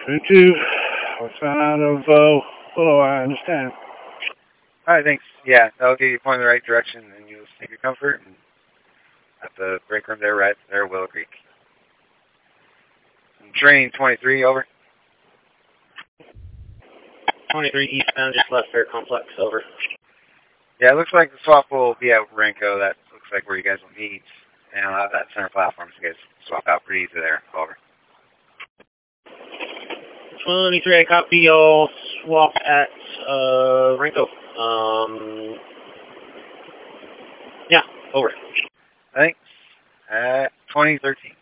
22, what's out of Willow, I understand. Alright, thanks. Yeah, that'll get you pointed in the right direction, and you'll take your comfort, and at the break room there, right there, Willow Creek. Train 23, over. 23 eastbound, just left Fair Complex, over. Yeah, it looks like the swap will be at Renko. That looks like where you guys will meet. And I'll have that center platform, so you guys swap out pretty easy there. Over. 23, I copy. You'll swap at Renko. Yeah, over. Thanks. At 2013.